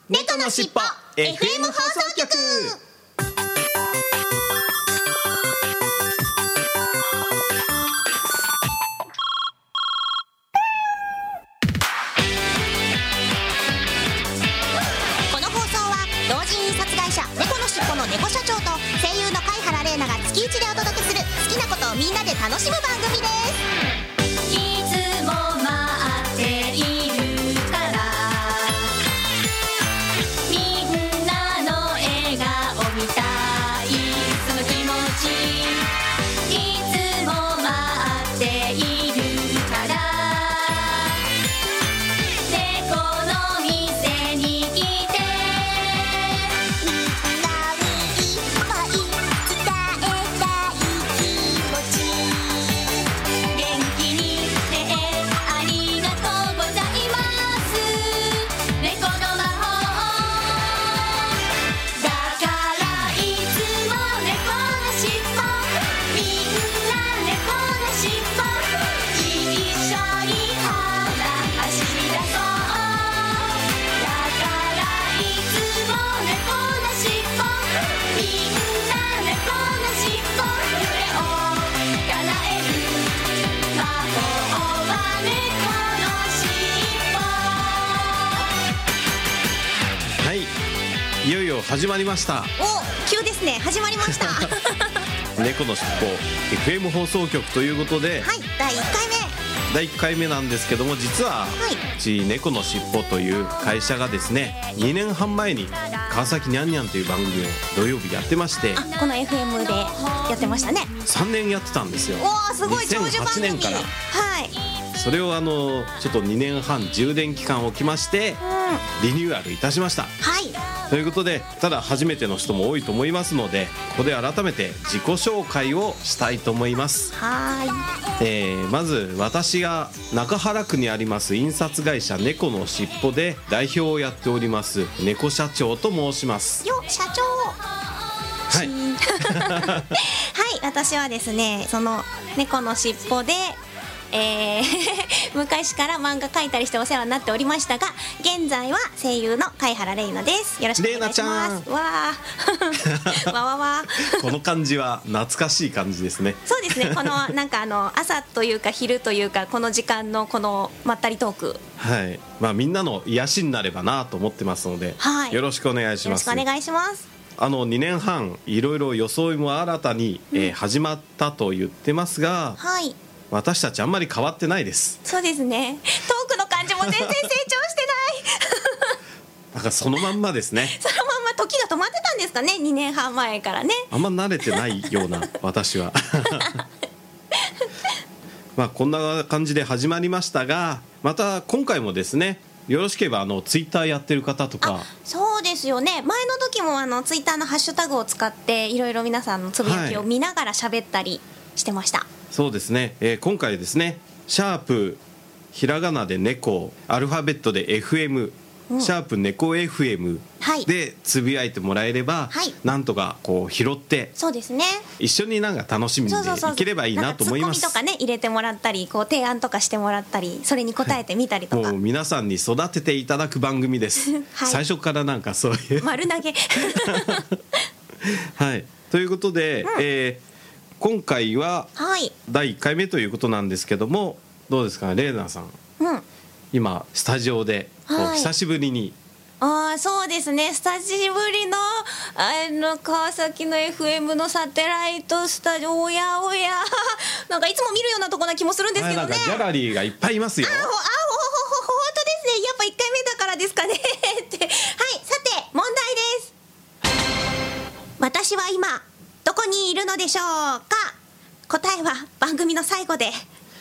猫のしっぽ FM 放送局。この放送は同人印刷会社猫のしっぽの猫社長と声優の貝原玲奈が月1でお届けする好きなことをみんなで楽しむ番組です。いつも待っているからみんなの笑顔見たい、その気持ちいつも待っているから猫の店に来てみんなにいっぱい伝えたい気持ち、元気にねありがとうございます、猫の魔法だからいつも猫のしっぽ、みんな猫のしっぽ、一緒に走り出そうだからいつも猫のしっぽ、みんな猫のしっぽ、夢を叶える魔法は猫のしっぽ。 はい、いよいよ始まりましたお、急ですね。始まりましたは猫のしっぽ FM 放送局ということで、 い、第1回目。 第1回目なんですけども、実はうち猫のしっぽという会社がですね、2年半前に川崎にゃんにゃんという番組を土曜日やってまして、 あ、この FM でやってましたね。 3年やってたんですよ。 おー、すごい長寿番組。 2008年からはい、 それをちょっと2年半充電期間を置きましてリニューアルいたしました。 はい、 ということで、ただ初めての人も多いと思いますので、ここで改めて自己紹介をしたいと思います。まず私が中原区にあります印刷会社猫のしっぽで代表をやっております猫社長と申します。 よ、社長。 はいはい、私はですね、その猫のしっぽで昔から漫画描いたりしてお世話になっておりましたが、現在は声優の貝原玲奈です。よろしくお願いします。わーわわわこの感じは懐かしい感じですね。 そうですね、このなんか朝というか昼というか、この時間のこのまったりトーク、 はい、みんなの癒しになればなと思ってますので、 はい、 よろしくお願いします。 よろしくお願いします。 2年半いろいろ装いも新たに、始まったと言ってますが、 はい、 私たちあんまり変わってないです。 そうですね、トークの感じも全然成長してないなんかそのまんまですねそのまんま時が止まってたんですかね、2年半前からね。 あんま慣れてないような私はこんな感じで始まりましたが、また今回もですね、よろしければツイッターやってる方とか。 そうですよね、前の時もツイッターのハッシュタグを使っていろいろ皆さんのつぶやきを見ながら喋ったりしてました。 そうですね、今回ですね、シャープひらがなで猫、アルファベットで FM、シャープ猫 FM でつぶやいてもらえれば、なんとか拾って、 そうですね、 一緒になんか楽しみにいければいいなと思います。 ツッコミとかね入れてもらったり、提案とかしてもらったり、それに答えてみたりとか、 もう皆さんに育てていただく番組です、はい、最初からなんかそういう丸投げはい、ということで、今回は第1回目ということなんですけども、どうですかね、レイナーさん、今スタジオで久しぶりに、 そうですね、久しぶりの川崎の FM のサテライトスタジオ、おやおやなんかいつも見るようなとこな気もするんですけどね。 なんかギャラリーがいっぱいいますよ。 本当ですね、やっぱ1回目だからですかねってはい、さて問題です。私は今どこにいるのでしょうか。答えは番組の最後で。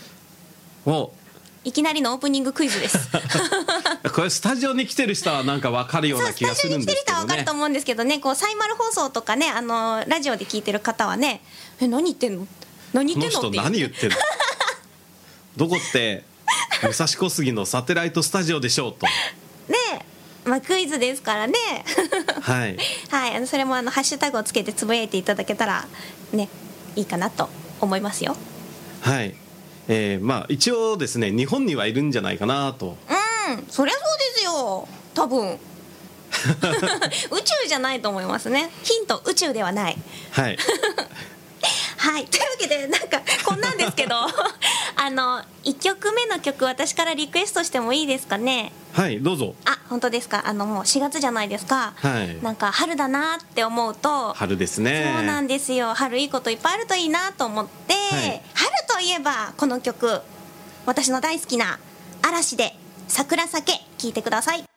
いきなりのオープニングクイズですこれスタジオに来てる人はなんか分かるような気がするんですけどね。スタジオに来てる人は分かると思うんですけどね、サイマル放送とかね、ラジオで聞いてる方はね、何言ってんの何言ってんのって、 何言ってんのどこって武蔵小杉のサテライトスタジオでしょうとね、クイズですからねはい、 はい、それもハッシュタグをつけてつぶやいていただけたらね、いいかなと思いますよ。 はい、一応ですね、日本にはいるんじゃないかなと。 そりゃそうですよ、多分宇宙じゃないと思いますね。ヒント、宇宙ではない。 はいはい、というわけでなんかこんなんですけど1曲目の曲私からリクエストしてもいいですかね。 はいどうぞ。 あ、本当ですか。もう4月じゃないですか。 はい、 なんか春だなって思うと。 春ですね。 そうなんですよ。春いいこといっぱいあるといいなと思って、はい、春といえばこの曲、私の大好きな嵐で桜酒、聴いてください。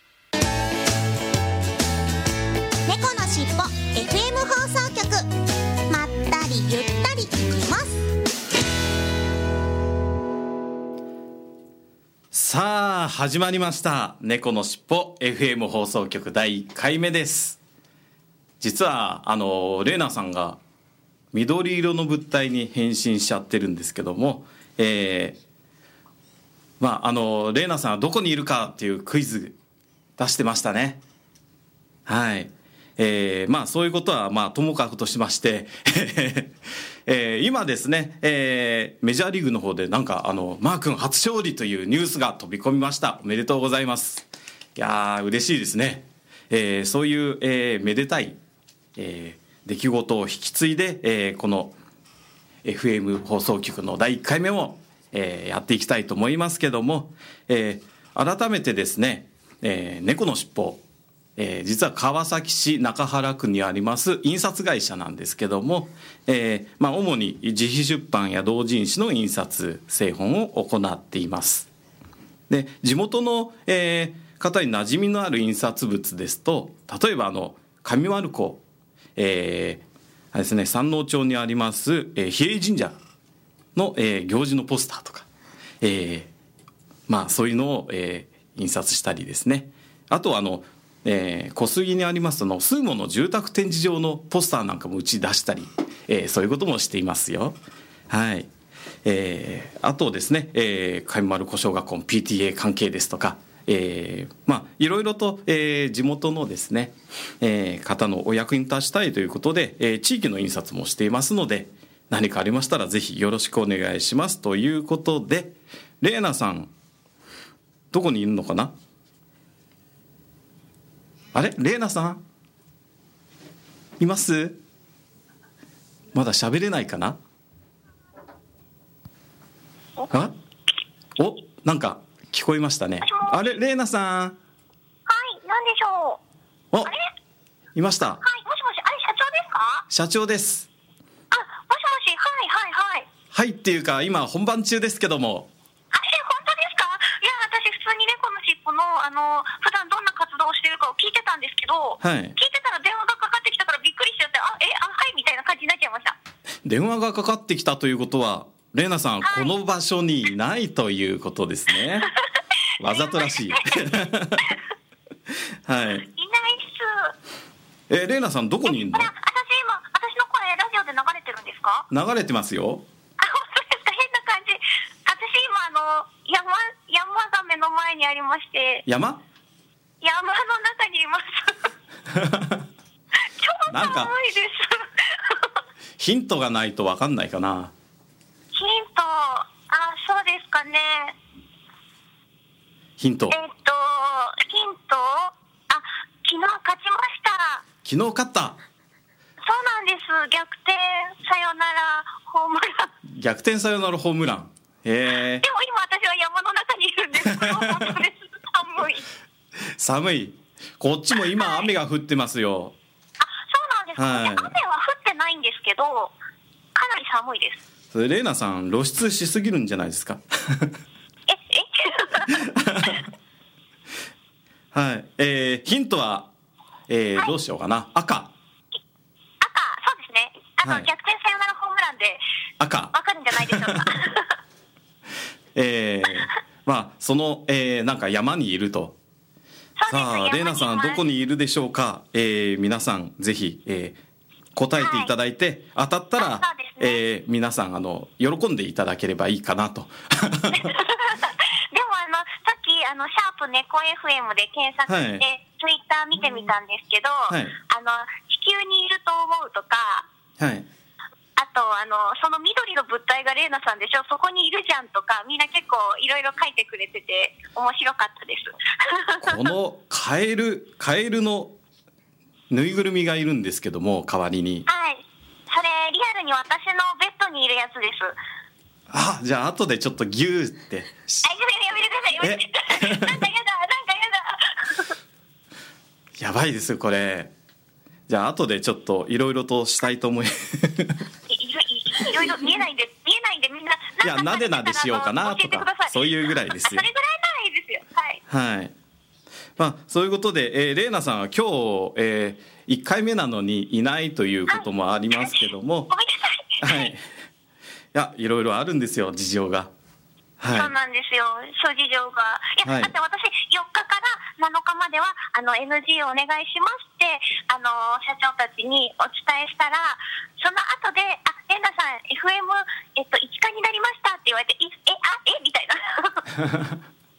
猫のしっぽ FM 放送局、まったりゆったりいきます。 さあ始まりました、猫のしっぽ FM 放送局第1回目です。実はレイナさんが緑色の物体に変身しちゃってるんですけども、レイナさんはどこにいるかっていうクイズ出してましたね。はい、そういうことはともかくとしまして今ですね、メジャーリーグの方でなんかマー君初勝利というニュースが飛び込みました。おめでとうございます。いやー嬉しいですね。そういう、めでたい、出来事を引き継いで、この FM 放送局の第1回目も、やっていきたいと思いますけども、改めてですね、猫のしっぽ、実は川崎市中原区にあります印刷会社なんですけども、主に自費出版や同人誌の印刷製本を行っています。で地元の、方に馴染みのある印刷物ですと、例えば上丸子、ですね、山王町にあります比叡神社の、行事のポスターとか、そういうのを、印刷したりですね。あとは小杉にありますスーモの住宅展示場のポスターなんかも打ち出したり、そういうこともしていますよ。はい、あとですね、上丸子小学校の PTA 関係ですとか、いろいろと、地元のですね、方のお役に立ちたいということで、地域の印刷もしていますので、何かありましたらぜひよろしくお願いしますということで、レイナさんどこにいるのかな。あれ、レイナさんいます？まだ喋れないかな。あ、お、なんか聞こえましたね。あれ、レイナさん。 はい、なんでしょう。 お、いました。 はい、もしもし、あれ社長ですか？ 社長です。 あ、もしもし、はいはいはい。 はいっていうか今本番中ですけども。 あ、本当ですか？いや、私普通に猫のしっぽの普段どんな活動をしてるかを聞いてたんですけど、 はい、 聞いてたら電話がかかってきたからびっくりしちゃって、はいみたいな感じになっちゃいました。 電話がかかってきたということは、レイナさん、はい、この場所にいないということですね。わざとらしい。はい。いないっす。レイナさんどこにいるの？ 私の声ラジオで流れてるんですか？ 流れてますよ。 あ、本当ですか？変な感じ。私今山が目の前にありまして。山の中にいます。超寒いです。 ヒントがないと分かんないかな。 ヒント、そうですかね。 ヒント。 昨日勝ちました。 昨日勝った。 そうなんです。逆転サヨナラホームラン。 逆転サヨナラホームラン。でも今私は山の中にいるんです。本当です。寒い。 寒い。こっちも今雨が降ってますよ。 そうなんですか、ね。雨は降ってないんですけど、かなり寒いです。 それレイナさん露出しすぎるんじゃないですか。はい、ヒントは、どうしようかな。赤、 そうですね。逆転サヨナラホームランで赤わかるんじゃないでしょうか。 その、なんか山にいると。さあレイナさんどこにいるでしょうか。皆さんぜひ、答えていただいて、当たったら、皆さん喜んでいただければいいかなと。 でもさっきシャープ猫 FM で検索して、ツイッター見てみたんですけど、地球にいると思うとか、 はい、 あとその緑の物体がレイナさんでしょ、そこにいるじゃんとか、みんな結構いろいろ書いてくれてて面白かったですこのカエルのぬいぐるみがいるんですけども、代わりに。 はい、それリアルに私のベッドにいるやつです。 あ、じゃあ後でちょっとギューって。 やめてください、なんかやだやばいですよこれ。じゃあ後でちょっといろいろとしたいと思いいろいろ見えないんでみんな、 いやなでなでしようかなとか、そういうぐらいですよ。 それぐらいならいいですよ。 はい、まあ、そういうことで、レイナさんは今日、1回目なのにいないということもありますけども、 ごめんなさい。 はい、いやいろいろあるんですよ、事情が。はい、 そうなんですよ、諸事情が。いや、 はい、 だって私4日から7日まではNG をお願いしますって社長たちにお伝えしたら、その後でレイナさん FM、1課になりましたって言われて、みたいな。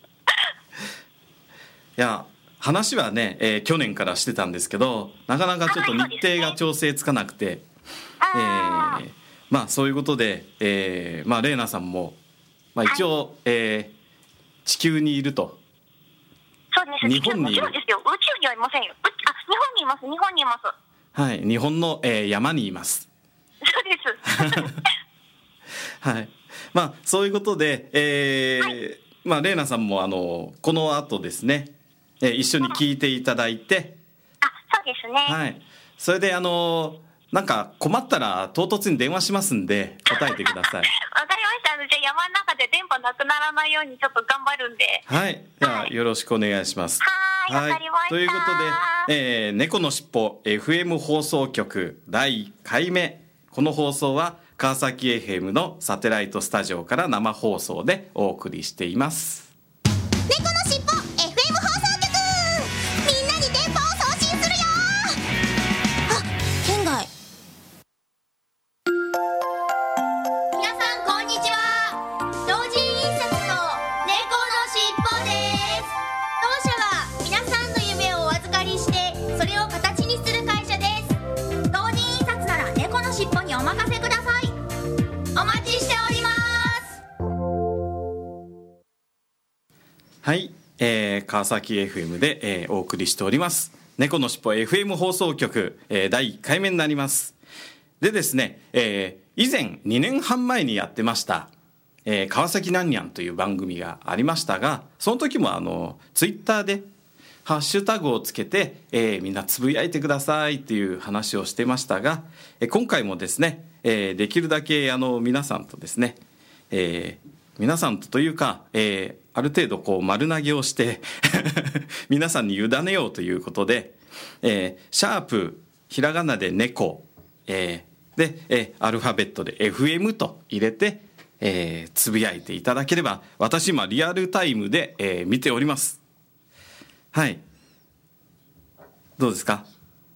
いや話はね、去年からしてたんですけど、なかなかちょっと日程が調整つかなくて、まあそういうことで、まあレイナさんも、まあ、一応、地球にいると。 そうです、 日本にいる。 もちろんですよ、宇宙にはいませんよ。日本にいます。 はい、日本の、山にいます。 そうです。 はい、まあそういうことで、まあレイナさんもこの後ですね、一緒に聞いていただいて、 そうですね。 はい、それでなんか困ったら唐突に電話しますんで答えてください。 わかりました。じゃあ山の中で電波なくならないようにちょっと頑張るんで。 はい、じゃあよろしくお願いします。 はい、わかりました。 ということで、猫のしっぽ FM 放送局第1回目、この放送は川崎 FM のサテライトスタジオから生放送でお送りしています。 猫のしっぽ FM 放送局、みんなに電波を送信するよ。県外。皆さんこんにちは。同人印刷の猫のしっぽです。当社は皆さんの夢をお預かりしてそれを形にする会社です。同人印刷なら猫のしっぽにお任せください。お待ちしております。 はい、川崎 FM で、お送りしております猫のしっぽ FM 放送局、第1回目になります。でですね、以前2年半前にやってました、川崎なんにゃんという番組がありましたが、その時もツイッターでハッシュタグをつけて、みんなつぶやいてくださいっていう話をしてましたが、今回もですね、できるだけ皆さんとですね、皆さんというか、ある程度こう丸投げをして皆さんに委ねようということで、シャープひらがなで猫、で、アルファベットで FM と入れて、つぶやいていただければ、私今リアルタイムで、見ております。はい、どうですか？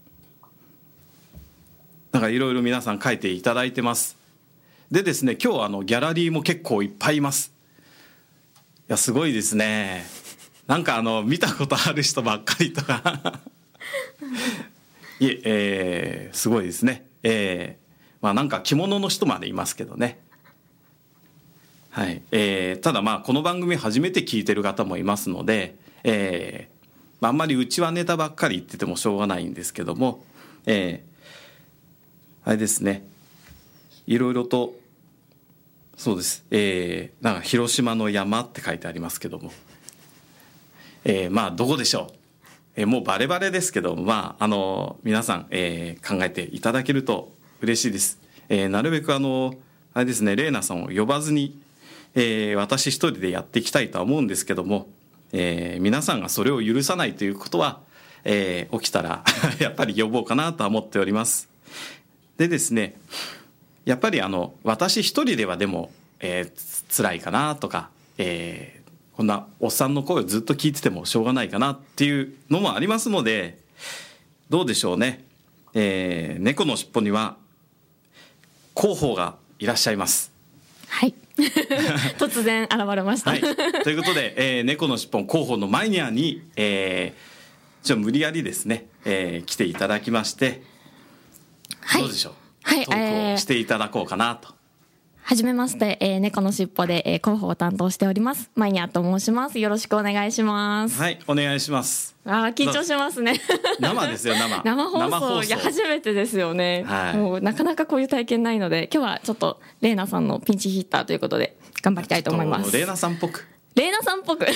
なんかいろいろ皆さん書いていただいてます。でですね、今日ギャラリーも結構いっぱいいます。いやすごいですね。なんか見たことある人ばっかりとかいえ、すごいですね。まあなんか着物の人までいますけどね。はい、ただまあこの番組初めて聞いてる方もいますので、まあ、あんまりうちはネタばっかり言っててもしょうがないんですけども、あれですね、いろいろとそうです、なんか広島の山って書いてありますけども、まあどこでしょう、もうバレバレですけど、まあ皆さん、考えていただけると嬉しいです。なるべくあれですね、レイナさんを呼ばずに、私一人でやっていきたいとは思うんですけども、皆さんがそれを許さないということは、起きたらやっぱり呼ぼうかなとは思っております。でですね、やっぱり私一人ではでも、辛いかなとか、こんなおっさんの声をずっと聞いててもしょうがないかなっていうのもありますので、どうでしょうね、猫のしっぽには広報がいらっしゃいます。 はい突然現れました、 はい、ということで、猫のしっぽの広報のマイニャに、無理やりですね、来ていただきまして、 はい、 どうでしょう。 はい、 トークをしていただこうかなと。 はじめまして、猫のしっぽで、広報を担当しておりますマイニャと申します。よろしくお願いします。 はい、お願いします。 緊張しますね。 生ですよ、 生放送。いや初めてですよね、はい、もうなかなかこういう体験ないので、今日はちょっとレイナさんのピンチヒッターということで頑張りたいと思います。 レイナさんっぽくケロニ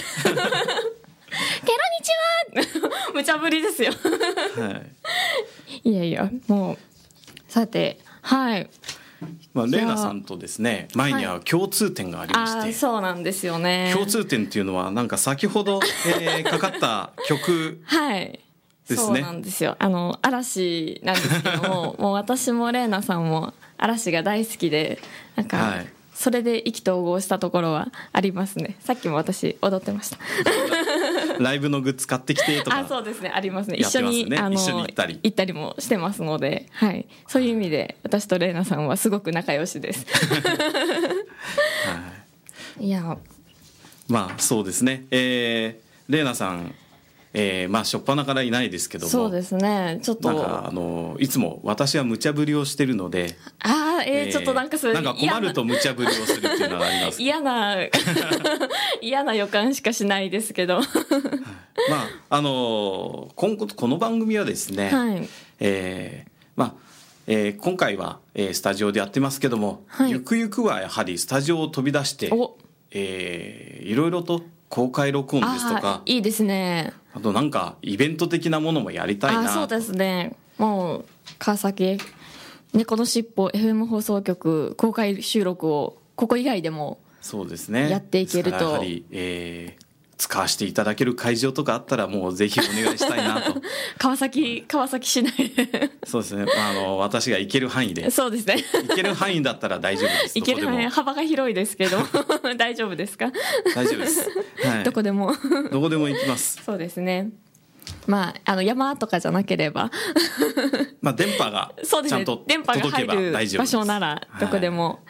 チは無茶ぶりですよ。はい、いやいや、もうさて、はい、 レイナさんとですね、前には共通点がありまして、 そうなんですよね。 共通点っていうのはなんか先ほど、かかった曲はいですね。そうなんですよ。嵐なんですけどももう私もレイナさんも嵐が大好きで、なんか、はい、それで意気投合したところはありますね。さっきも私踊ってました。 ライブのグッズ買ってきてとか。 そうですね、ありますね。一緒に行ったりもしてますので、はい、そういう意味で私とレイナさんはすごく仲良しです。はい、いや、 まあそうですね。レイナさん、まあ初っ端からいないですけども、 そうですね、ちょっとなんかいつも私は無茶ぶりをしてるので、 ちょっとなんかそれなんか困ると無茶ぶりをするっていうのがあります。 嫌な予感しかしないですけど。まあこの番組はですね、はい、まあ今回はスタジオでやってますけども、はい、ゆくゆくはやはりスタジオを飛び出して、いろいろと公開録音ですとか、 いいですね。 あとなんかイベント的なものもやりたいな。 そうですね。もう川崎猫のしっぽ FM 放送局公開収録をここ以外でもそうですねやっていけると、 やはり、使わせていただける会場とかあったらもうぜひお願いしたいなと。 川崎市内でそうですね、私が行ける範囲で。 そうですね、 行ける範囲だったら大丈夫です。 行ける範囲、幅が広いですけど大丈夫ですか？ 大丈夫です、はい、 どこでも行きます。 そうですね、まあ、山とかじゃなければまあ電波がちゃんと届けば大丈夫です。 場所ならどこでも、はい、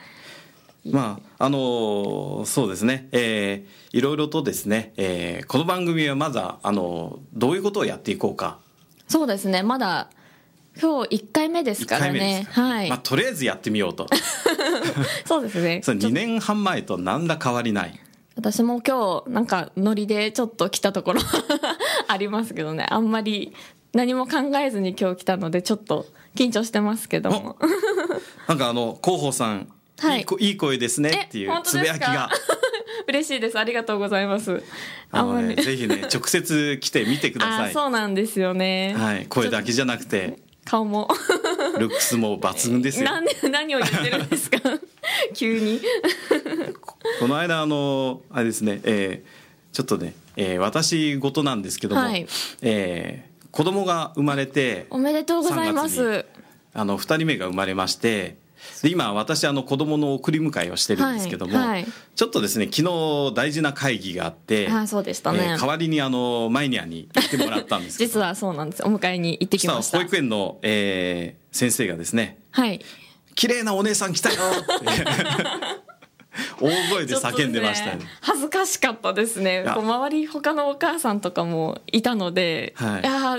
まあそうですね、いろいろとですね、この番組はまずどういうことをやっていこうか。 そうですね、まだ今日1回目ですからね。はい、 まあ、とりあえずやってみようと。 そうですね。 2年半前と何ら変わりない。 私も今日なんかノリでちょっと来たところありますけどね、あんまり何も考えずに今日来たのでちょっと緊張してますけども。 なんか広報さん、はい、いい声ですねっていうつぶやきが嬉しいです。ありがとうございます。 ぜひね直接来てみてください。 そうなんですよね、 はい、声だけじゃなくて顔もルックスも抜群ですよ。 何を言ってるんですか急にこの間あれですね、ちょっとね、私事なんですけども、はい、子供が生まれて、 おめでとうございます。 2人目が生まれまして、で今私子供の送り迎えをしてるんですけども、はいはい、ちょっとですね昨日大事な会議があって、 そうでしたね、 代わりにマイニャに行ってもらったんですけど実はそうなんです、お迎えに行ってきました。 保育園の、先生がですね、 はい、 綺麗なお姉さん来たよって大声で叫んでましたね。 恥ずかしかったですね。周り他のお母さんとかもいたので、 はい、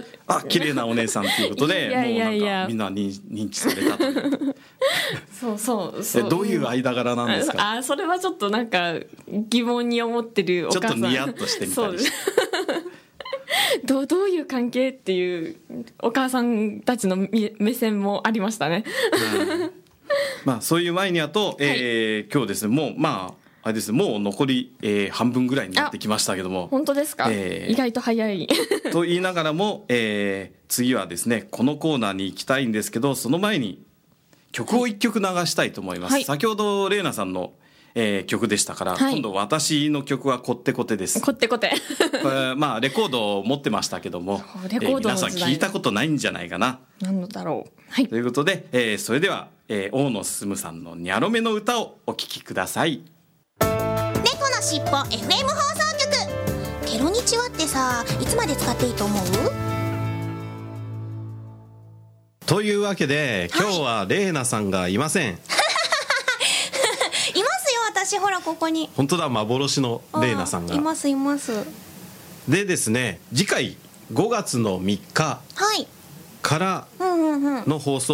綺麗なお姉さんということでもうなんかみんな認知されたというそうどういう間柄なんですか？ それはちょっとなんか疑問に思ってるお母さん、 ちょっとニヤッとしてみたりしてどういう関係っていうお母さんたちの目線もありましたね。 まあそういうマイニャと、今日ですねもうあれですねもう残り、半分ぐらいになってきましたけども。 本当ですか？意外と早いと言いながらも、次はですねこのコーナーに行きたいんですけど、その前に曲を一曲流したいと思います。先ほどレイナさんの曲でしたから、今度私の曲はコッテコテです。 コッテコテこれまあレコードを持ってましたけども、皆さん聞いたことないんじゃないかな。 何のだろう、はい、 ということで、それでは、大野進さんのニャロメの歌をお聴きください。 猫のしっぽ FM 放送局。ケロニチワってさ、いつまで使っていいと思う？ というわけで今日はレイナさんがいません。いますよ、 私ほらここに。 本当だ、幻のレイナさんがいますいます。 でですね、次回5月の3日からの放送で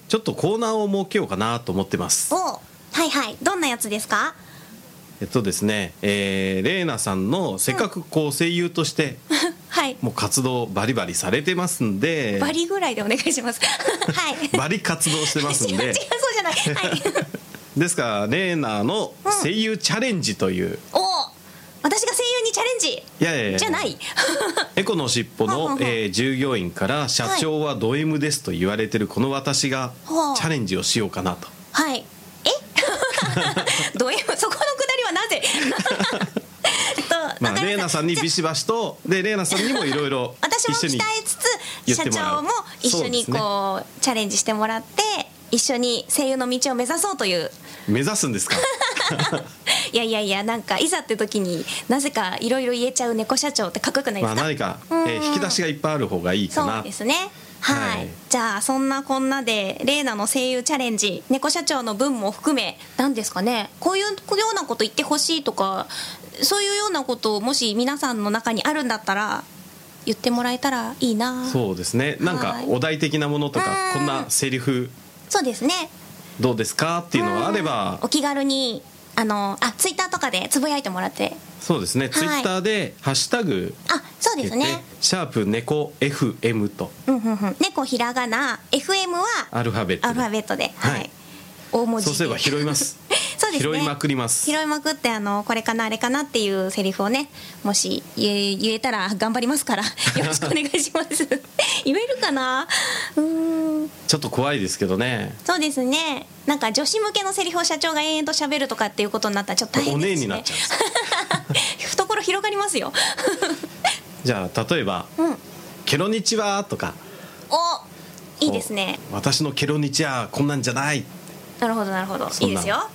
ちょっとコーナーを設けようかなと思ってます。 お、はいはい、どんなやつですか？ ですね、レイナさんのせっかくこう声優として、 はい、 もう活動バリバリされてますんで、 バリぐらいでお願いします。はい、 バリ活動してますんで違うそうじゃない、はい、 ですからレイナの声優チャレンジという、 お、私が声優にチャレンジ、 いやじゃないエコのしっぽの従業員から社長はド M ですと言われてるこの私がチャレンジをしようかなと。 はい、ド M、そこのくだりはなぜまあ、レイナさんにビシバシとでレイナさんにもいろいろ私も鍛えつつ社長も一緒にこうチャレンジしてもらって一緒に声優の道を目指そうという。 目指すんですか？ いやなんかいざって時になぜかいろいろ言えちゃう猫社長ってかっこよくないですか？ まあ、何か、引き出しがいっぱいある方がいいかな。 そうですね、はい、じゃあそんなこんなでレイナの声優チャレンジ、猫社長の分も含め何ですかね、こういうようなこと言ってほしいとか、そういうようなことをもし皆さんの中にあるんだったら言ってもらえたらいいな。 そうですね、なんかお題的なものとかこんなセリフそうですね、 どうですかっていうのがあればお気軽にツイッターとかでつぶやいてもらって。 そうですね、はい、ツイッターでハッシュタグそうですね、 シャープ猫 FM と、 猫ひらがな FM はアルファベットで、 はい、大文字でそうすれば拾いますそうですね、 拾いまくります。 拾いまくってこれかなあれかなっていうセリフをね、もし言えたら頑張りますからよろしくお願いします言えるかな。 ちょっと怖いですけどね。 そうですね、なんか女子向けのセリフを社長が延々と喋るとかっていうことになったらちょっと大変ですしね。 お姉になっちゃう懐広がりますよじゃあ例えば、ケロニチはとか、 いいですね。 私のケロニチはこんなんじゃない。 なるほどなるほど、いいですよ。ケロニチは、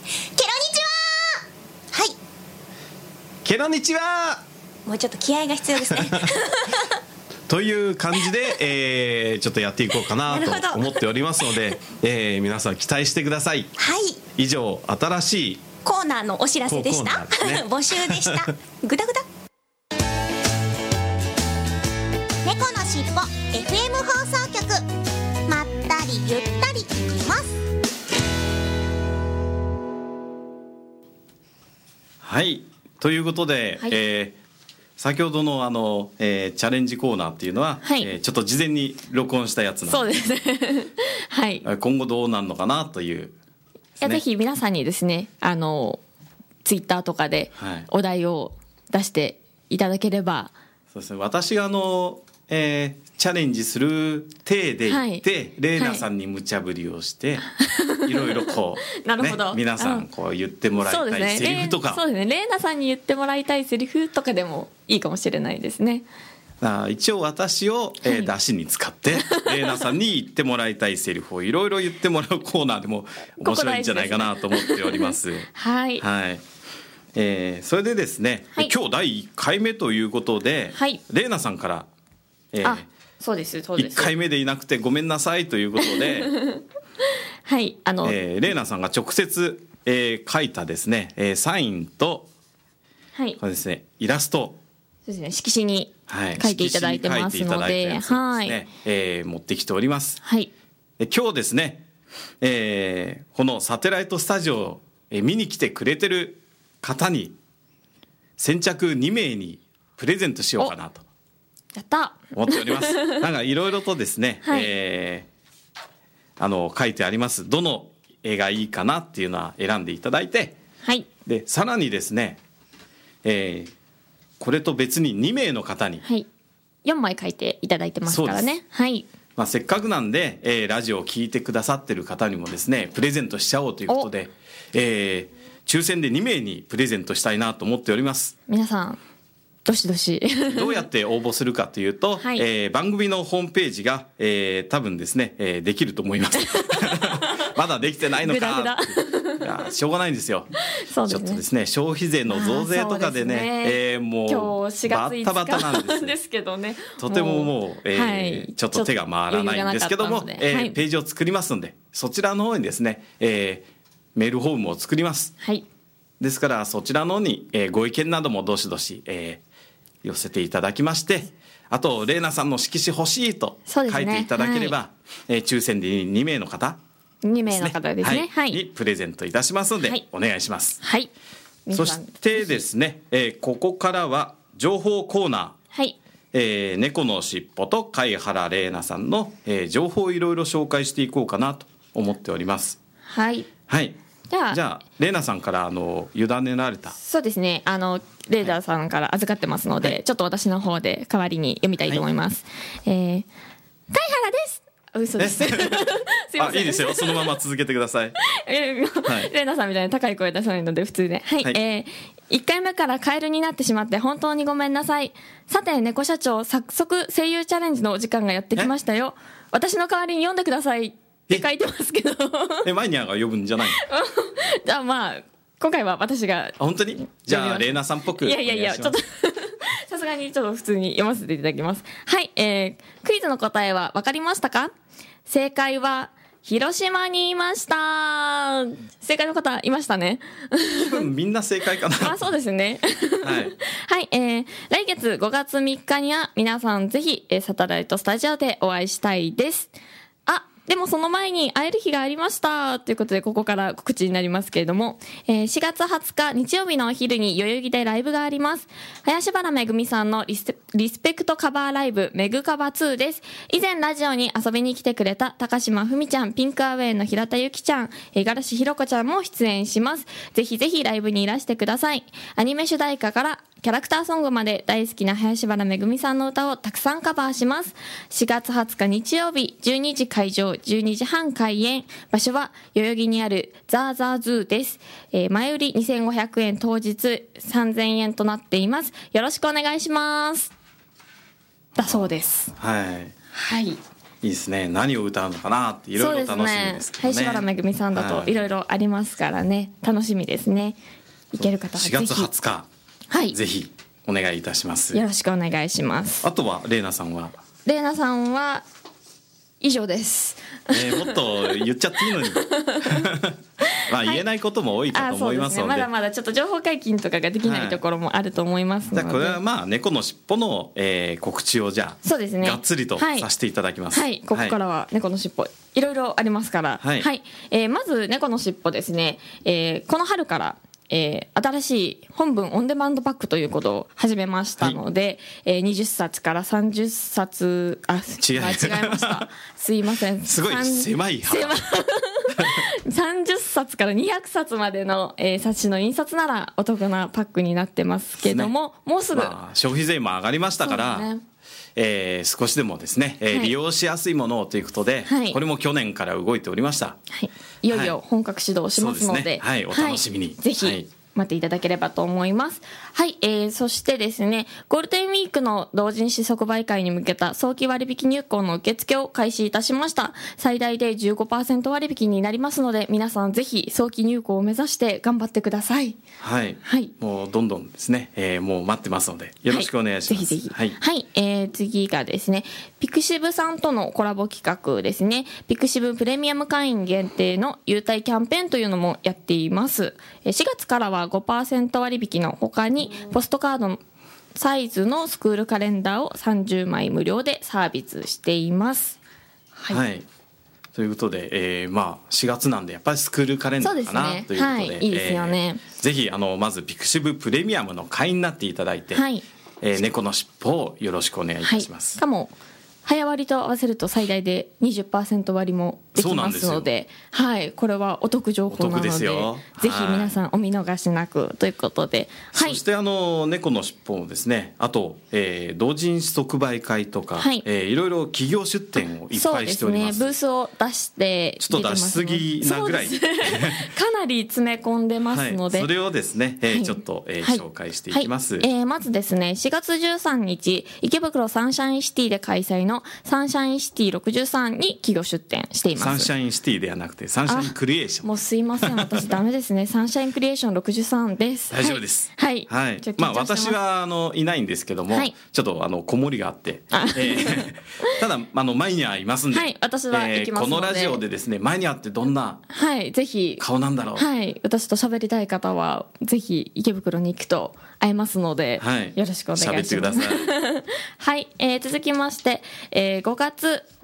はい、 ケロニチは、 もうちょっと気合が必要ですねという感じで、ちょっとやっていこうかなと思っておりますので、皆さん期待してください。 はい、 以上新しいコーナーのお知らせでした、 ね、 募集でしたグダグダ。猫のしっぽ FM 放送局、まったりゆったりいきます。 はい、ということで、はい、先ほどのチャレンジコーナーっていうのは、はい、ちょっと事前に録音したやつなんで、 そうですねはい、 今後どうなるのかなという、ね、 いやぜひ皆さんにですねツイッターとかでお題を出していただければ、はい、 そうですね、私がチャレンジする体で言って、はい、レイナさんに無茶ぶりをして、はい、いろいろこうなるほど、 ね、皆さんこう言ってもらいたいセリフとか、 そうですね、レイナさんに言ってもらいたいセリフとかでもいいかもしれないですね。 一応私を、出しに使ってレイナさんに言ってもらいたいセリフをいろいろ言ってもらうコーナーでも面白いんじゃないかなと思っております。 はい、 はい、それでですね、はい、今日第1回目ということで、はい、レイナさんから、 そうです1 回目でいなくてごめんなさいということではいレイナさんが直接、書いたですね、サインと、はい、これですね、イラスト、 そうですね、色紙に書いていただいてますので、 はい、持ってきております。はい、今日ですね、このサテライトスタジオを見に来てくれてる方に先着2名にプレゼントしようかなとやった思っておりますなんかいろいろとですね、はい、書いてあります。どの絵がいいかなっていうのは選んでいただいて、はい、でさらにですね、これと別に2名の方に、 はい、4枚書いていただいてますからね。はい、 まあ、せっかくなんで、ラジオを聞いてくださってる方にもですねプレゼントしちゃおうということで、抽選で2名にプレゼントしたいなと思っております。 皆さんどしどしどうやって応募するかというと、はい、番組のホームページが、多分ですね、できると思いますまだできてないのかいやしょうがないんですよ。そうですね、ちょっとですね消費税の増税とかでね、もう今日4月5日バッタバタなんですけどね、 とてももう、はい、ちょっと手が回らないんですけども、ページを作りますのでそちらの方にですね、メールフォームを作ります。はい、ですからそちらの方に、ご意見などもどしどし、寄せていただきまして、あとレイナさんの色紙欲しいと書いていただければ、はい、抽選で2名の方 2名の方ですね、はい、 にプレゼントいたしますので、はい、お願いします。 はい。 そしてですね、ここからは情報コーナー、 はい、 猫のしっぽと貝原玲奈さんの、情報をいろいろ紹介していこうかなと思っております。 はい、 はい、じゃあ玲奈さんから委ねられた。 そうですね、レーダーさんから預かってますので、はい、ちょっと私の方で代わりに読みたいと思います。はい、貝原です。嘘です。すいません。 いいですよ。そのまま続けてください。 レーナさんみたいに高い声出さないので普通で。はい。はい、1回目からカエルになってしまって本当にごめんなさい。さて、猫社長、早速声優チャレンジのお時間がやってきましたよ。私の代わりに読んでくださいって書いてますけど。 マイニャーが呼ぶんじゃないの？ じゃあまあ、今回は私が。 本当に？じゃあ、レーナさんっぽく。 いや、ちょっと。さすがにちょっと普通に読ませていただきます。はい。クイズの答えは分かりましたか？正解は広島にいました。正解の方いましたね。 みんな正解かな。 そうですね。 はい、 はい、来月5月3日には皆さんぜひサタライトスタジオでお会いしたいです。でもその前に会える日がありましたということで、ここから告知になりますけれども、4月20日日曜日のお昼に代々木でライブがあります。林原めぐみさんのリスペクトカバーライブめぐカバ2です。以前ラジオに遊びに来てくれた高島ふみちゃん、ピンクアウェイの平田ゆきちゃん、五十嵐ひろ子ちゃんも出演します。ぜひぜひライブにいらしてください。アニメ主題歌からキャラクターソングまで大好きな林原めぐみさんの歌をたくさんカバーします。4月20日日曜日12時会場、12時半開演。場所は代々木にあるザーザーズーです。前売り2500円、当日3000円となっています。よろしくお願いします。だそうです。 はい。 はい。 いいですね。何を歌うのかなっていろいろ楽しみですけどね。 林原めぐみさんだといろいろありますからね。楽しみですね。いける方はぜひ。 4月20日。 はい、 ぜひお願いいたします。 よろしくお願いします。 あとはレーナさんは？ レーナさんは以上です。 もっと言っちゃっていいのに。まあ言えないことも多いかと思いますので、 まだまだちょっと情報解禁とかができないところもあると思いますので、 じゃあこれはまあ猫のしっぽの、告知をじゃあそうですね、 がっつりとさせていただきます。 はい、ここからは猫のしっぽいろいろありますから、はい、まず猫のしっぽですね、この春から新しい本文オンデマンドパックということを始めましたので、20冊から30冊違いましたすいません、 すごい狭い 30冊から200冊までの、冊子の印刷ならお得なパックになってますけども、もうすぐ、 消費税も上がりましたから、少しでもですね、利用しやすいものをということで、これも去年から動いておりました。 いよいよ本格始動しますので、 お楽しみに、 ぜひ待っていただければと思います。はい、そしてですね、ゴールデンウィークの同人誌即売会に向けた早期割引入稿の受付を開始いたしました。最大で 15% 割引になりますので、皆さんぜひ早期入稿を目指して頑張ってください。 はい、もうどんどんですね、もう待ってますのでよろしくお願いします。 ぜひぜひ。次がですね、ピクシブさんとのコラボ企画ですね。ピクシブプレミアム会員限定の優待キャンペーンというのもやっています。4月からは5% 割引の他にポストカードのサイズのスクールカレンダーを30枚無料でサービスしています。はい、 ということで、4月なんでやっぱりスクールカレンダーかな、ということで、 いいですよね。 ぜひまずピクシブプレミアムの会員になっていただいて、猫のしっぽをよろしくお願いいたします。 かも早割と合わせると最大で 20% 割もできますので、これはお得情報なので、ぜひ皆さんお見逃しなくということで、 そして猫のしっぽもですね、あと、同人誌即売会とか、いろいろ企業出展をいっぱいしております。 そうですね、ブースを出してちょっと出しすぎなぐらいかなり詰め込んでますので、 それをですね、ちょっと、紹介していきます。 まずですね、4月13日池袋サンシャインシティで開催のサンシャインシティ63に企業出展しています。 サンシャインシティではなくてサンシャインクリエーション。 もうすいません、私ダメですね。サンシャインクリエーション63です。 大丈夫です。 はい。 私はいないんですけども、ちょっと子守があって、ただマイニャーいますんで、 私は行きますので、 このラジオでですね、マイニャーってどんなぜひ顔なんだろう。 私と喋りたい方はぜひ池袋に行くと会えますので、よろしくお願いします。 喋ってください。 続きまして、5月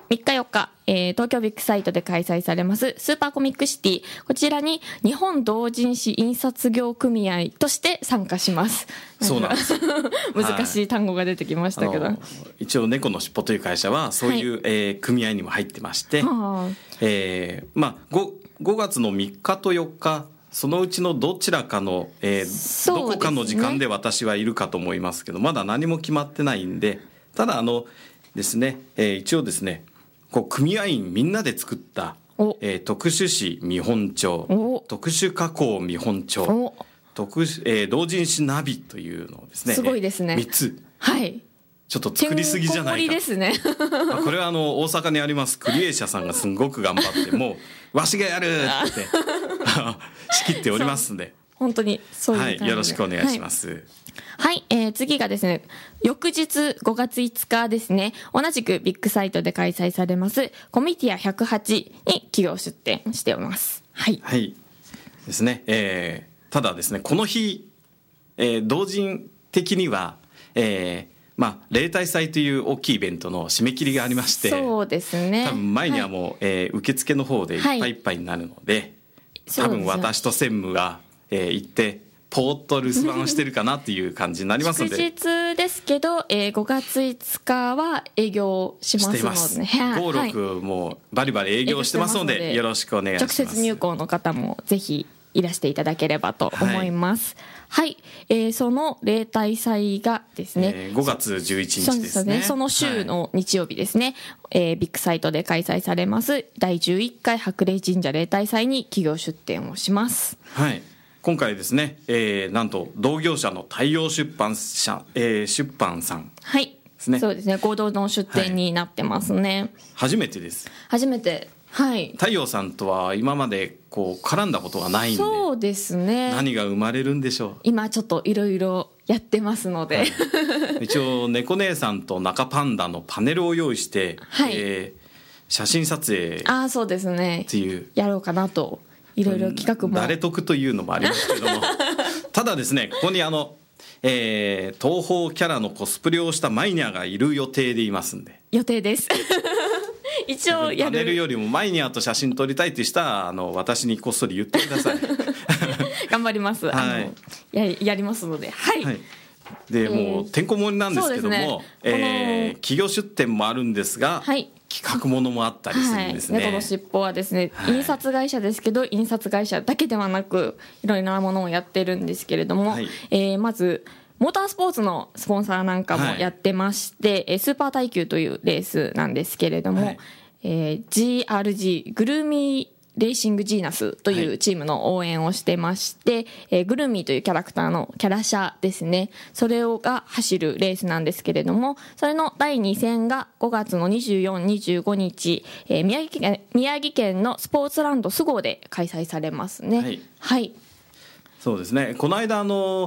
3日4日、東京ビッグサイトで開催されますスーパーコミックシティ、こちらに日本同人誌印刷業組合として参加します。 そうなんです難しい単語が出てきましたけど、 一応猫のしっぽという会社はそういう、組合にも入ってまして、5月の3日と4日そのうちのどちらかの、どこかの時間で私はいるかと思いますけど、まだ何も決まってないんで、ただですね、一応ですね、こう組合員みんなで作った、特殊誌見本帳、特殊加工見本帳、同人誌ナビというのをですね、 すごいですね、 3つ、 はい、 ちょっと作りすぎじゃないかですねこれは大阪にありますクリエイ社さんがすごく頑張ってもうわしがやるって仕切っておりますんで、 本当にそういう感じで、 よろしくお願いします。 はい、次がですね、翌日5月5日ですね、同じくビッグサイトで開催されますコミティア108に企業出展しております。はい、 ですね、ただですね、この日、同人的には、例大祭という大きいイベントの締め切りがありまして、 そうですね、 多分前にはもう、受付の方でいっぱいいっぱいになるので、多分私と専務が、行ってポーッと留守番をしてるかなっていう感じになりますので、 祝日ですけど、5月5日は営業しますので、 5、6もバリバリ営業してますので、よろしくお願いします。 直接入稿の方もぜひいらしていただければと思います。その例大祭がですね、 5月11日ですね。 その週の日曜日ですね、ビッグサイトで開催されます第11回白麗神社例大祭に企業出展をします。 今回ですね、なんと同業者の太陽出版さんですね。 そうですね、合同の出展になってますね。 初めてです。 初めて。 太陽さんとは今までこう絡んだことがないんで、 そうですね、 何が生まれるんでしょう。 今ちょっといろいろやってますので、 一応猫姉さんと中パンダのパネルを用意して、写真撮影そうですねっていうやろうかなと、いろいろ企画も誰得というのもありますけどもただですね、ここに東宝キャラのコスプレをしたマイニャがいる予定でいますんで。 予定です一応やる。 パネルよりもマイニャと写真撮りたいってしたら私にこっそり言ってください頑張ります。やりますので、でもうてんこ盛りなんですけども、企業出展もあるんですが、企画ものもあったりするんですね。 猫のしっぽはですね、印刷会社ですけど、印刷会社だけではなくいろいろなものをやってるんですけれども、まずモータースポーツのスポンサーなんかもやってまして、スーパー耐久というレースなんですけれども、GRG グルーミーレーシングジーナスというチームの応援をしてまして、グルーミーというキャラクターのキャラ車ですね、それが走るレースなんですけれども、それの第2戦が5月の24、25日、宮城県のスポーツランド菅生で開催されますね。 そうですね、この間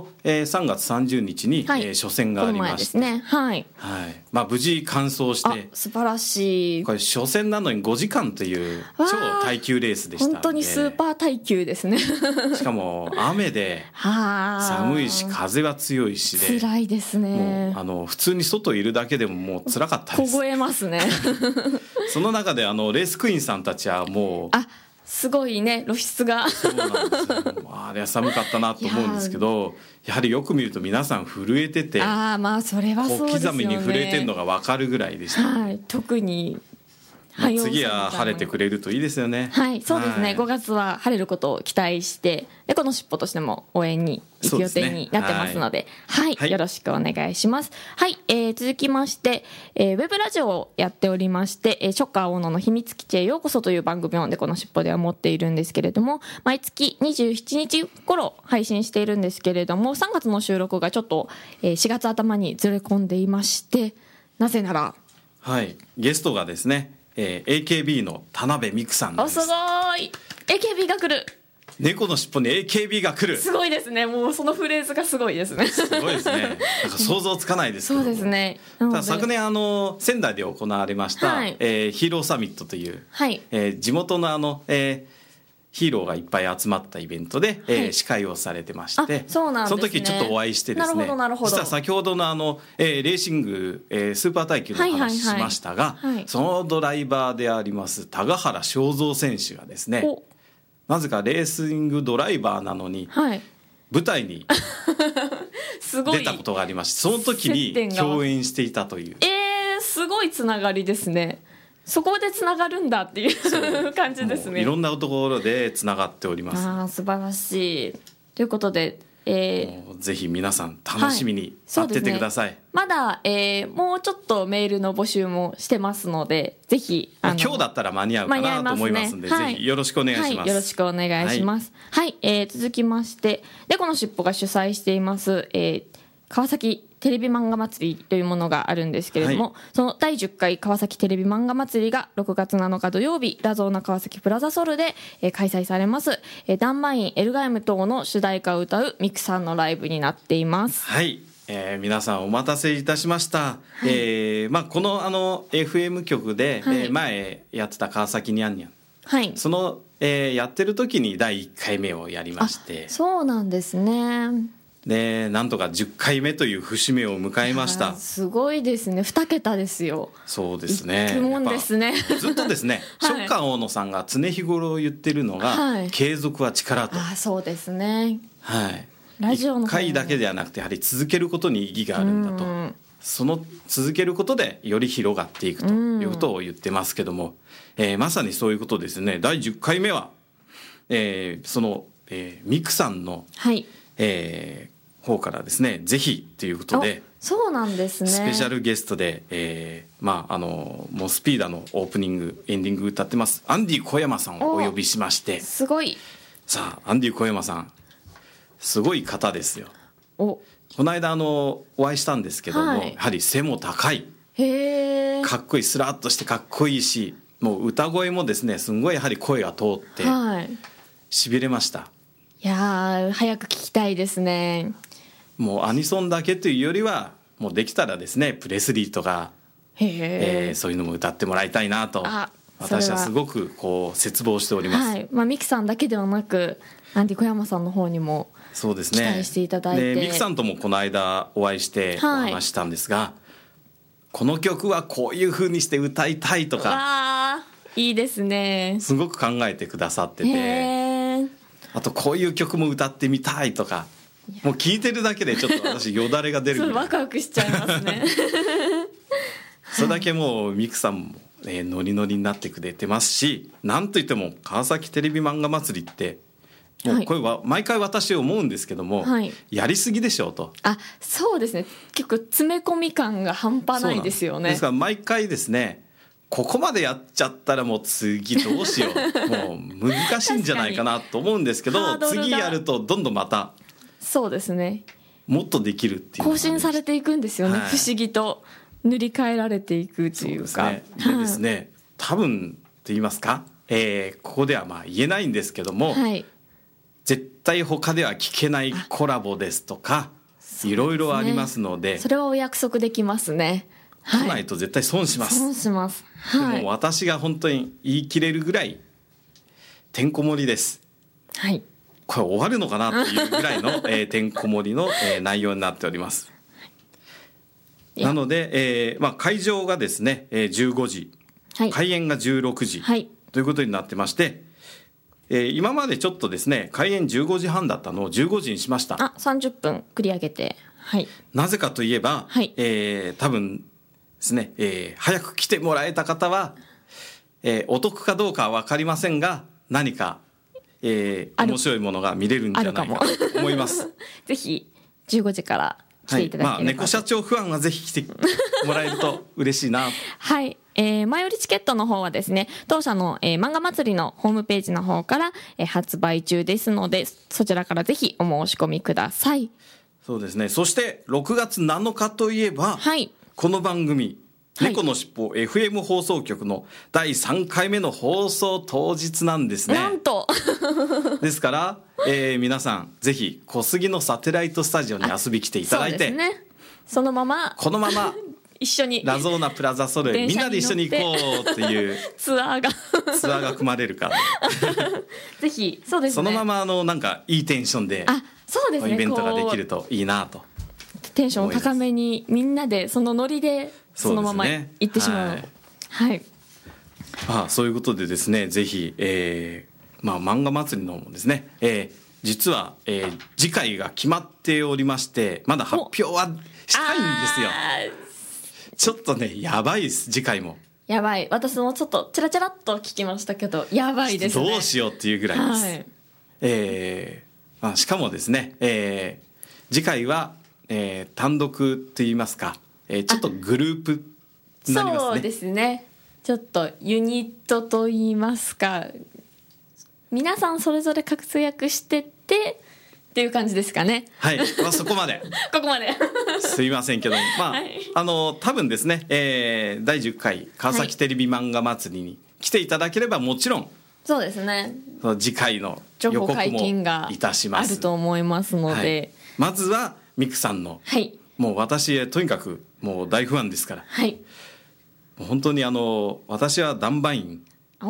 3月30日に、初戦がありまして、無事完走して、 素晴らしい。 これ初戦なのに5時間という超耐久レースでしたので、 本当にスーパー耐久ですねしかも雨で寒いし風は強いしで辛いですね。 もう普通に外いるだけでももう辛かったです。 凍えますねその中でレースクイーンさんたちはもうすごいね、露出がそうなんですよあれは寒かったなと思うんですけど、やはりよく見ると皆さん震えてて、 それはそうですよね、 小刻みに震えてるのが分かるぐらいでした、 特に次は晴れてくれるといいですよね。 そうですね、5月は晴れることを期待して猫のしっぽとしても応援に行く予定になってますので、よろしくお願いします。続きまして、ウェブラジオをやっておりまして、ショッカー大野の秘密基地へようこそという番組を猫のしっぽでは持っているんですけれども、毎月27日頃配信しているんですけれども、3月の収録がちょっと4月頭にずれ込んでいまして、なぜならゲストがですね、AKB の田辺美久さんです。 すごい AKB が来る。 猫のしっぽに AKB が来る。 すごいですね。もうそのフレーズがすごいですね。 すごいですね。なんか想像つかないですけど。 そうですね。 ただ昨年仙台で行われました、ヒーローサミットという、地元のヒーローがいっぱい集まったイベントで、司会をされてまして、 そうなんですね、 その時ちょっとお会いしてですね、実は先ほどのレーシング、スーパー耐久の話しましたが、そのドライバーであります田ヶ原正三選手がですね、なぜかレーシングドライバーなのに、舞台に出たことがありまして、その時に共演していたという、 すごいつながりですね。そこでつながるんだっていう感じですね。 いろんなところでつながっております。 素晴らしい。ということで、 ぜひ皆さん楽しみに待っててください。 まだ、もうちょっとメールの募集もしてますので、ぜひ今日だったら間に合うかなと思いますので、ぜひよろしくお願いします。 よろしくお願いします。続きまして猫のしっぽが主催しています、川崎テレビ漫画祭りというものがあるんですけれども、その第10回川崎テレビ漫画祭りが6月7日土曜日ラゾーナ川崎プラザソルで、開催されます。ダンマインエルガイム等の主題歌を歌うミクさんのライブになっています。 皆さんお待たせいたしました。このFM 局で、前やってた川崎にゃんにゃん、その、やってる時に第1回目をやりまして、 そうなんですね。 でなんとか10回目という節目を迎えました。 すごいですね。2桁ですよ。 そうですね。 いくもんですね。 ずっとですね、ショッカー大野さんが常日頃言ってるのが、継続は力と。 そうですね。ラジオの 1回だけではなくてやはり続けることに意義があるんだと、その続けることでより広がっていくということを言ってますけども、まさにそういうことですね。第10回目は、その、ミクさんの、方からですね、ぜひということで、 そうなんですね、 スペシャルゲストで、もうスピーダのオープニングエンディング歌ってますアンディ小山さんをお呼びしまして、 すごい。 さあアンディ小山さんすごい方ですよ。この間お会いしたんですけども、やはり背も高い、かっこいい、スラッとしてかっこいいし、もう歌声もですねすごいやはり声が通ってしびれました。 いや早く聞きたいですね。 もうアニソンだけというよりはもうできたらですねプレスリーとか、そういうのも歌ってもらいたいなと私はすごくこう切望しております。 ミキさんだけではなくアンディ小山さんの方にも期待していただいて、 ミキさんともこの間お会いしてお話したんですが、この曲はこういう風にして歌いたいとか、 いいですね、 すごく考えてくださってて、あとこういう曲も歌ってみたいとか、もう聞いてるだけでちょっと私よだれが出るぐらいワクワクしちゃいますねそれだけもうミクさんも、ノリノリになってくれてますし、なんといっても川崎テレビ漫画祭りってもうこれは毎回私思うんですけども、やりすぎでしょうと。 そうですね、結構詰め込み感が半端ないですよね。 ですから毎回ですね、ここまでやっちゃったらもう次どうしようもう難しいんじゃないかなと思うんですけど、次やるとどんどんまたそうですね、 もっとできるっていう更新されていくんですよね、不思議と塗り替えられていくというか。 でですね、多分と言いますか、ここではまあ言えないんですけども、絶対他では聞けないコラボですとかいろいろありますので、 それはお約束できますね。 来ないと絶対損します。 損します。 でも私が本当に言い切れるぐらいてんこ盛りです。これ終わるのかなっていうぐらいの、てんこ盛りの、内容になっております。なので、会場がですね、15時、開演が16時、ということになってまして、今までちょっとですね開演15時半だったのを15時にしました。 30分繰り上げて、 なぜかといえば、多分ですね、早く来てもらえた方は、お得かどうかは分かりませんが何か、面白いものが見れるんじゃないかと思いますぜひ15時から来ていただければ、 猫社長ファンはぜひ来てもらえると嬉しいな前売りチケットの方はですね、当社の、漫画祭りのホームページの方から、発売中ですので、そちらからぜひお申し込みください。 そうですね。そして6月7日といえば、この番組猫のしっぽ FM 放送局の第3回目の放送当日なんですね。 なんとですから、皆さんぜひ小杉のサテライトスタジオに遊び来ていただいて、 そのままこのまま一緒にラゾーナプラザソレイみんなで一緒に行こうっていうツアーが組まれるからぜひそうですね、 そのままなんかいいテンションでそうですね、 イベントができるといいなと。 テンションを高めにみんなでそのノリでそのまま行ってしまう。はい、 そういうことでですね、ぜひ、漫画祭りの方もですね、実は、次回が決まっておりまして、まだ発表はしたいんですよ。ちょっとねやばいです。次回もやばい。私もちょっとチラチラっと聞きましたけど、やばいですね。 どうしようっていうぐらいです。しかもですね、次回は、単独といいますか、ちょっとグループになりますね。 そうですね、ちょっとユニットといいますか、皆さんそれぞれ活躍してっていう感じですかね。 はい、そこまでここまですいませんけど、多分ですね、第10回川崎テレビ漫画祭りに来ていただければ、もちろんそうですね、 次回の情報予告も解禁がいたします。 あると思いますので、 まずはミクさんの、もう私とにかくもう大ファンですから、もう本当に私はダンバイン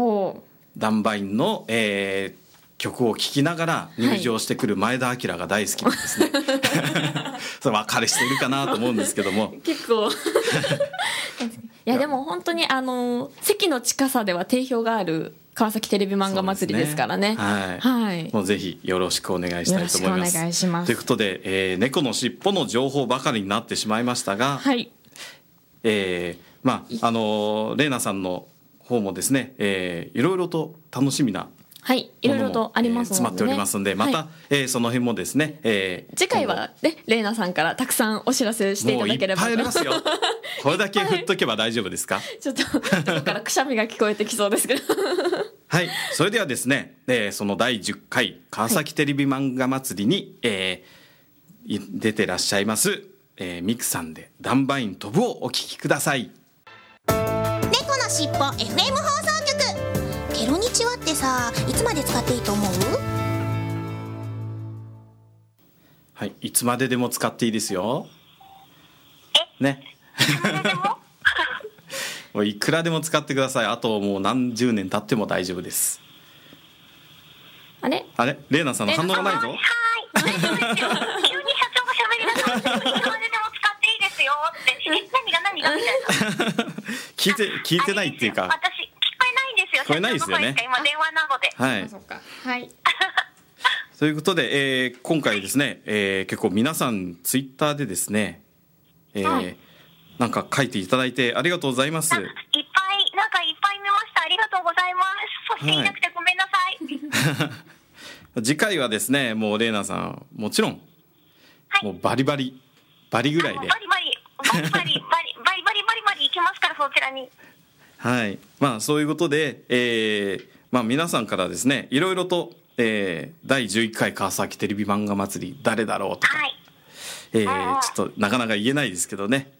の、曲を聴きながら入場してくる前田明が大好きなんですね。それ分かる人いるかなと思うんですけども結構いやでも本当に席の近さでは定評がある川崎テレビ漫画祭りですからね。 もうぜひよろしくお願いしたいと思います。 よろしくお願いします。 ということで、猫のしっぽの情報ばかりになってしまいましたが、レイナさんの方もですね、いろいろと楽しみないろいろとありますので、詰まっておりますので、また、その辺もですね、 次回はね、レイナさんからたくさんお知らせしていただければ。 もういっぱいありますよ。これだけ振っとけば大丈夫ですか？ ちょっとどこからくしゃみが聞こえてきそうですけどはい、それではですね、その第10回川崎テレビ漫画祭りに、出てらっしゃいます、ミクさんでダンバイン飛ぶをお聞きください。 猫のしっぽ FM 放送局。ケロニチワってさ、いつまで使っていいと思う？ はい、いつまででも使っていいですよ。ね。もういくらでも使ってください。あともう何十年経っても大丈夫です。 あれレイナさんの反応がないぞ。 はい、大丈夫ですよ。急に社長が喋り出したらいつまででも使っていいですよって何がみたいな聞いてないっていうか、 私聞こえないんですよ。 聞こえないですよね。 今電話なので。 はい。 そうか。はい。 ということで、今回ですね、結構皆さんツイッターでですね、なんか書いていただいてありがとうございます。いっぱい見ました。ありがとうございます。そしていなくてごめんなさい。 次回はですね、もうレイナさんもちろん、もうバリぐらいでバリ行きますから、そちらに。 はい、そういうことで、皆さんからですね、いろいろと、第11回川崎テレビ漫画祭り誰だろうとか、ちょっとなかなか言えないですけどね。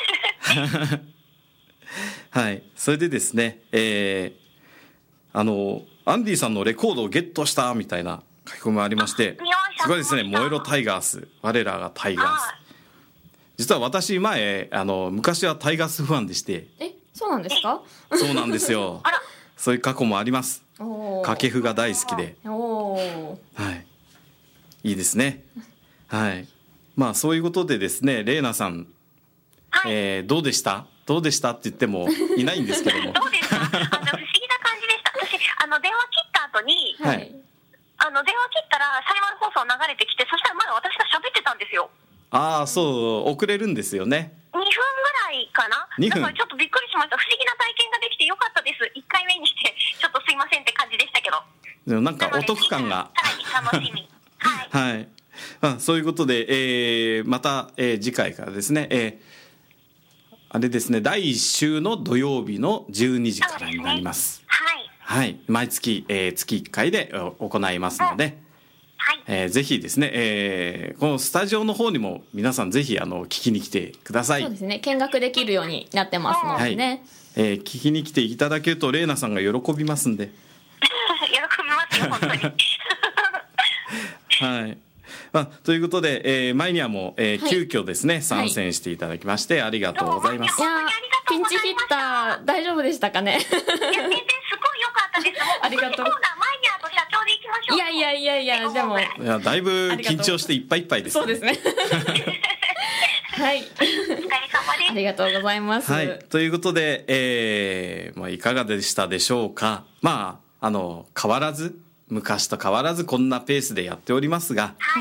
はい、それでですね、アンディさんのレコードをゲットしたみたいな書き込みがありまして、すごいですね。燃えろタイガース、我らがタイガース。実は私昔はタイガースファンでして。 そうなんですか？ そうなんですよ。そういう過去もあります。掛布が大好きで、はい、いいですね。はい、そういうことでですね、レイナさん、どうでしたって言ってもいないんですけども。 どうですか？不思議な感じでした。私電話切った後に、電話切ったらサイマル放送流れてきて、そしたらまだ私が喋ってたんですよ。 そう遅れるんですよね。 2分ぐらいかな。だからちょっとびっくりしました。不思議な体験ができてよかったです。1回目にしてちょっとすいませんって感じでしたけど、 でもなんかお得感がさらに楽しみ。 はい、そういうことで、また、次回からですね、あれですね、第1週の土曜日の12時からになります。はい、毎月、月1回で行いますので、ぜひですね、このスタジオの方にも皆さんぜひ聞きに来てください。 そうですね、見学できるようになってますのでね、 聞きに来ていただけるとレイナさんが喜びますんで。 喜びますよ本当に。 はい、 ということで、マイニャも、急遽ですね、参戦していただきましてありがとうございます。 いやピンチヒッター大丈夫でしたかね。 いや全然すごい良かったです。 ありがとう。 マイニャと社長で行きましょう。 いやでもだいぶ緊張していっぱいいっぱいです、 ね、そうですね。はい、 お疲れ様です。 ありがとうございます。 はい、ということで、いかがでしたでしょうか。変わらず昔と変わらずこんなペースでやっておりますが、 はい、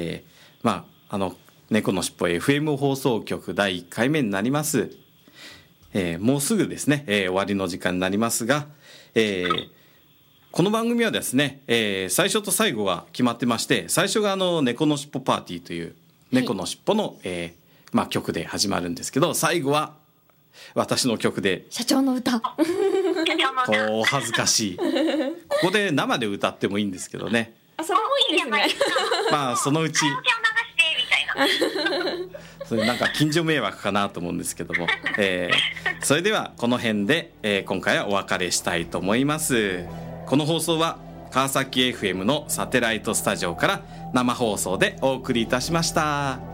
猫のしっぽ FM 放送局第1回目になります。もうすぐですね、終わりの時間になりますが、この番組はですね、最初と最後が決まってまして、最初が猫のしっぽパーティーという猫のしっぽの、曲で始まるんですけど、最後は私の曲で社長の歌お恥ずかしい。ここで生で歌ってもいいんですけどね。 それもいいですね。 そのうちそれなんか近所迷惑かなと思うんですけども、それではこの辺で、今回はお別れしたいと思います。この放送は川崎 FM のサテライトスタジオから生放送でお送りいたしました。